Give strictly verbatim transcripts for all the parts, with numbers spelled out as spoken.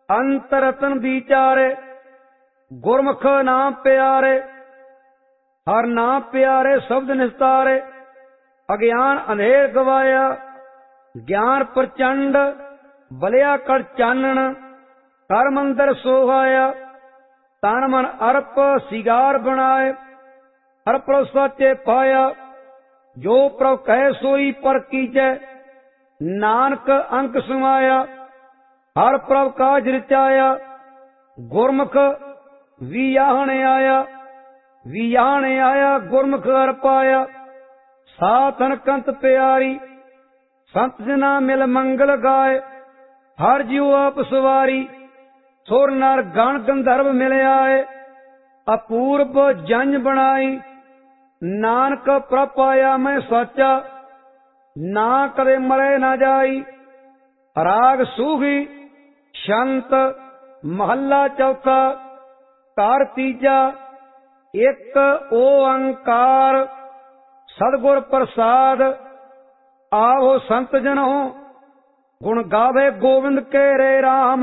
अंत रतन विचारे, गुरमुख नाम प्यारे। हर नाम प्यारे शब्द निस्तारे, अज्ञान अंधेर गवाया। ज्ञान प्रचंड बलिया कर चानन, कर मंदिर सोहाया। तन मन अर्प सिगार बनाए, हर प्रभ सचे पाया। जो प्रभ कहे सोई पर कीजै, नानक अंक समाया। हर प्रभ काज रचाया, गुरमुख वियाहने आया। वियाहने आया गुरमुख हर पाया। साधन कंत प्यारी, संत जना मिल मंगल गाय। हर जीव आप सवारी, सुर नर गण गंधर्व मिल आए। अपूर्व जंज बनाई, नानक प्रभ पाया मैं साचा। ना कदे मरे ना जाई। राग सूही शंत महला चौथा, कार तीजा एक ओंकार। सदगुर प्रसाद आवो संत जनो, गुण गावे गोविंद के रे राम।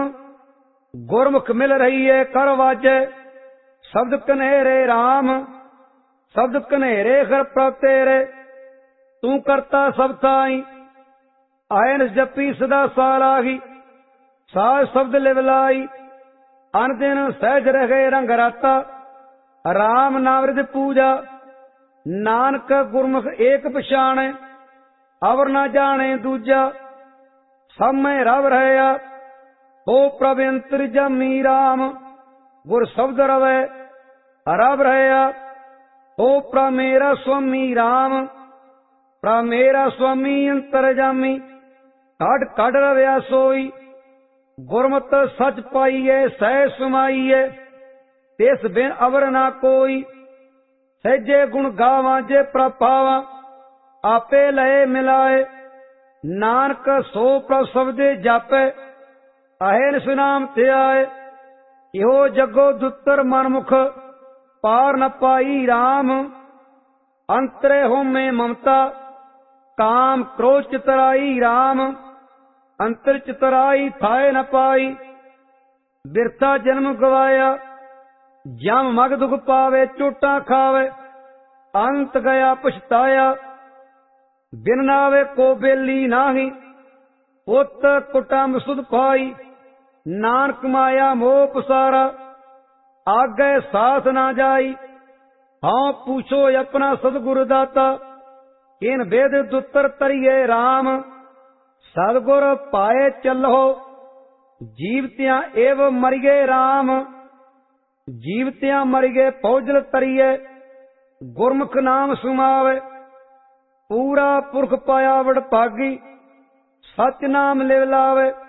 गुरमुख मिल रही है कर वाजे, शब्द कन्हेरे राम। शब्द कन्हेरे कर प्रभ तेरे, तू करता सब थाई। आयन जपी सदा सालाही, साज शब्द लिवलाई। अन दिन सहज रहे रंग राता, राम नाम रिद पूजा। नानक गुरमुख एक पछाणे, अवर न जाने दूजा। सब में रव रहया, हो प्रभ अंतर्जामी राम। गुर शब्द रवै रव रहया, हो प्रभ मेरा स्वामी राम। प्रभ मेरा स्वामी अंतर्जामी, कड़ कड़ रवया सोई। गुरमत सच पाइए सह समाइए, तिस बिन अवर ना कोई। सहजे गुण गावा जे प्रभ पावा, आपे लय मिलाए। नानक सो प्रभ शब्दे जापे, अहेन सुनाम ते आए। इहो जगो दुत्तर मनमुख, पार न पाई राम। अंतरे होमे ममता, काम क्रोध चितराई राम। अंतर चितराई थाए न पाई, बिरथा जन्म गवाया। जम मग दुख पावे चोटा खावे, अंत गया पछताया। बिन नावे को बेली नाही, पुत कुटुंब सुध पाई। नानक माया मोह पसारा, आगे साथ ना जाई। हाँ पूछो अपना सदगुरु दाता, इन वेद दुतर तरिए राम। सदगुर पाए चलो, जीवतियां एव मरिए राम। जीवतियां मरिए पौजल तरिए, गुरमुख नाम सुमावे। पूरा पुरख पाया वड भागी, सच नाम लिव लावे।